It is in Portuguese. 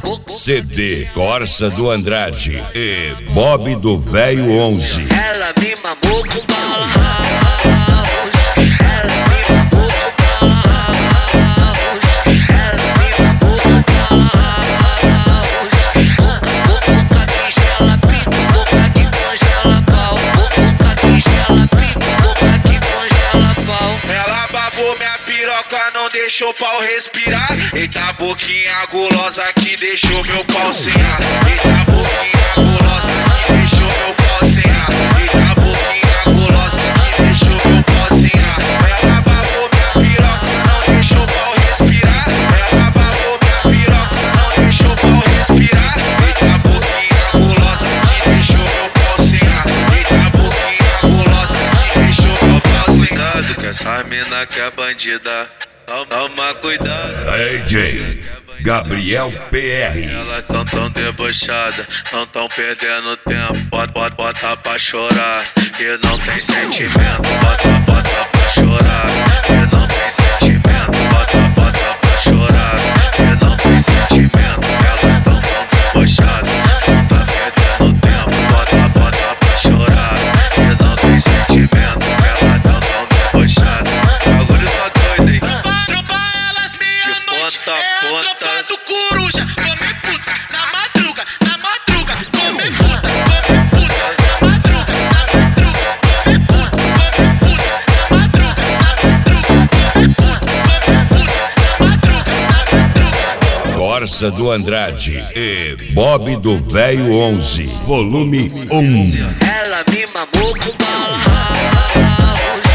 CD Corsa do Andrade e Bob do Velho 11. Ela me mamou com bala house. Ela me mamou com bala house. Ela me mamou com bala house. Boca tigela, pica, boca que congela pau. Boca tigela, pica, boca que congela pau. Ela babou minha piroca, não deixou o pau respirar. Eita boquinha gulosa que deixou meu pau sem ar. Eita boquinha gulosa que deixou meu pau sem ar. Eita boquinha gulosa que deixou meu pau sem ar. Ela babou minha piroca, não deixou o pau respirar. Ela babou minha piroca, não deixou o pau respirar. Eita boquinha gulosa que deixou meu pau sem ar. Eita boquinha gulosa que deixou meu pau sem ar. Cuidado que essa mina que é bandida. Toma cuidado. DJ Gabriel PR. Elas tão debochada, não tão perdendo tempo. Bota pra chorar, que não tem sentimento. Bota pra chorar, que não tem sentimento. Bota pra chorar, que não tem sentimento. Elas tão debochada, não tá perdendo tempo. Bota pra chorar, que não tem sentimento. Elas tão debochada, o bagulho tá doido, hein? Tropa elas meia-noite, é a tropa do coruja. Come puta, na madruga, come puta, na madruga, come puta, na madruga, come puta, na madruga. Corsa do Andrade e Bob do Velho 11, volume 1. Ela me mamou com bala house.